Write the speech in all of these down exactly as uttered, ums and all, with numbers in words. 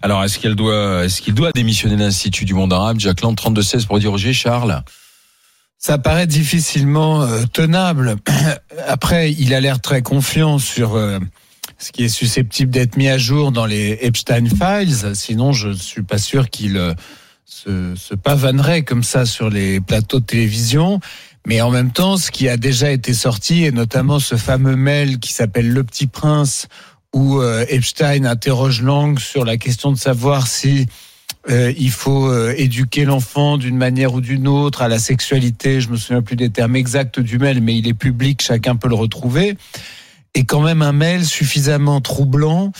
Alors, est-ce qu'elle doit, est-ce qu'il doit démissionner de l'Institut du monde arabe, Jack Lang, trente-deux seize pour diriger, Charles? Ça paraît difficilement euh, tenable. Après, il a l'air très confiant sur euh, ce qui est susceptible d'être mis à jour dans les Epstein Files. Sinon, je suis pas sûr qu'il euh, se, se pavanerait comme ça sur les plateaux de télévision. Mais en même temps, ce qui a déjà été sorti, et notamment ce fameux mail qui s'appelle Le Petit Prince, où euh, Epstein interroge Lang sur la question de savoir si Euh, il faut euh, éduquer l'enfant d'une manière ou d'une autre à la sexualité. Je me souviens plus des termes exacts du mail, mais il est public, chacun peut le retrouver. Et quand même un mail suffisamment troublant.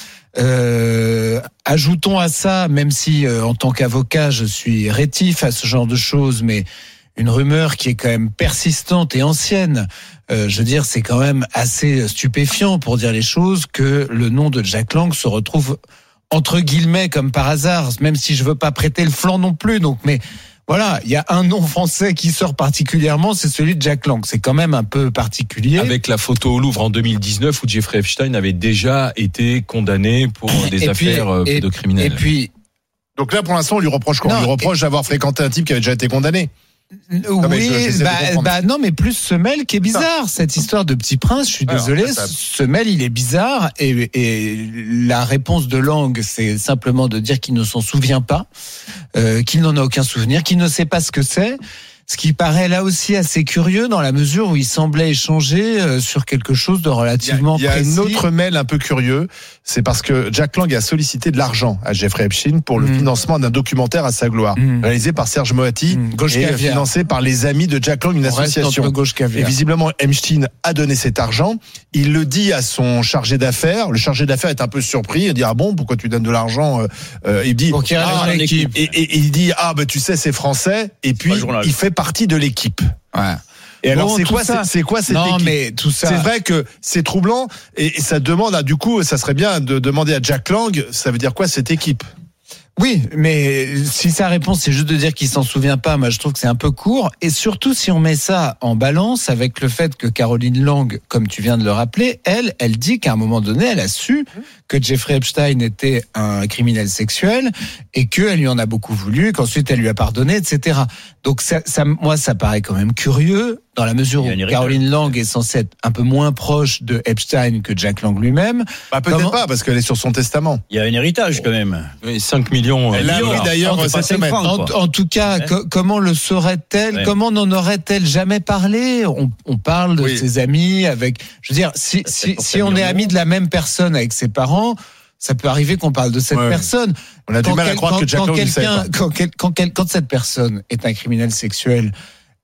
Euh, ajoutons à ça, même si euh, en tant qu'avocat je suis rétif à ce genre de choses, mais une rumeur qui est quand même persistante et ancienne. Euh, je veux dire, c'est quand même assez stupéfiant pour dire les choses que le nom de Jack Lang se retrouve entre guillemets comme par hasard, même si je veux pas prêter le flanc non plus. Donc, mais voilà, il y a un nom français qui sort particulièrement, c'est celui de Jack Lang. C'est quand même un peu particulier. Avec la photo au Louvre en deux mille dix-neuf où Jeffrey Epstein avait déjà été condamné pour des et affaires puis, pédocriminelles. Et puis, donc là, pour l'instant, on lui reproche quoi? On lui reproche et... d'avoir fréquenté un type qui avait déjà été condamné. Non, oui, je, bah, bah non, mais plus ce mail qui est bizarre. Cette histoire de Petit Prince, je suis Alors, désolé, ça... ce mail il est bizarre et, et la réponse de Lang, c'est simplement de dire qu'il ne s'en souvient pas, euh, qu'il n'en a aucun souvenir, qu'il ne sait pas ce que c'est. Ce qui paraît là aussi assez curieux dans la mesure où il semblait échanger sur quelque chose de relativement précis. Il y a, il y a un autre mail un peu curieux, c'est parce que Jack Lang a sollicité de l'argent à Jeffrey Epstein pour le mmh. financement d'un documentaire à sa gloire, mmh. réalisé par Serge Moati mmh. et caviar. financé par les amis de Jack Lang, une On association. Et visiblement, Epstein a donné cet argent. Il le dit à son chargé d'affaires. Le chargé d'affaires est un peu surpris. Il dit ah bon, pourquoi tu donnes de l'argent? euh, Il dit okay, ah, et, et, et il dit ah bah tu sais c'est français. Et puis il fait partie de l'équipe. Ouais. Et alors, bon, c'est quoi, ça, c'est, c'est quoi cette non, équipe? mais tout ça. C'est vrai que c'est troublant et, et ça demande, à, du coup, ça serait bien de demander à Jack Lang, ça veut dire quoi cette équipe? Oui, mais si sa réponse c'est juste de dire qu'il s'en souvient pas, moi je trouve que c'est un peu court. Et surtout si on met ça en balance avec le fait que Caroline Lang, comme tu viens de le rappeler, elle, elle dit qu'à un moment donné, elle a su que Jeffrey Epstein était un criminel sexuel et qu'elle lui en a beaucoup voulu, qu'ensuite elle lui a pardonné, et cetera. Donc ça, ça, moi, ça paraît quand même curieux dans la mesure où Caroline Lang est censée être un peu moins proche de Epstein que Jack Lang lui-même. Bah peut-être Comment... pas, parce qu'elle est sur son testament. Il y a un héritage quand même. Oui, cinq millions. Elle l'a oui, d'ailleurs cette semaine. En, en tout cas, ouais. co- comment le saurait-elle? Ouais. Comment n'en aurait-elle jamais parlé? On, on parle de oui. ses amis avec. Je veux dire, si si, si on est amis de la même personne avec ses parents, ça peut arriver qu'on parle de cette ouais. personne. On a quand du mal quel, à croire quand, que Jack Lang ne sait pas. Quand, quand, quand, quand cette personne est un criminel sexuel,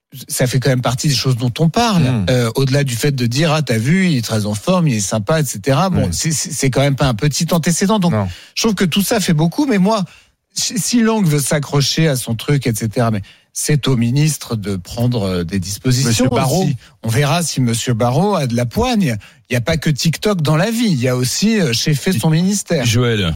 ça fait quand même partie des choses dont on parle. Mmh. Euh, au-delà du fait de dire ah t'as vu, il est très en forme, il est sympa, et cetera. Bon, mmh. c'est, c'est quand même pas un petit antécédent. Donc, non. je trouve que tout ça fait beaucoup. Mais moi, si Lang veut s'accrocher à son truc, et cetera. Mais c'est au ministre de prendre des dispositions. Monsieur Barrot. Aussi. On verra si Monsieur Barrot a de la poigne. Il n'y a pas que TikTok dans la vie. Il y a aussi cheffer son ministère. Joël.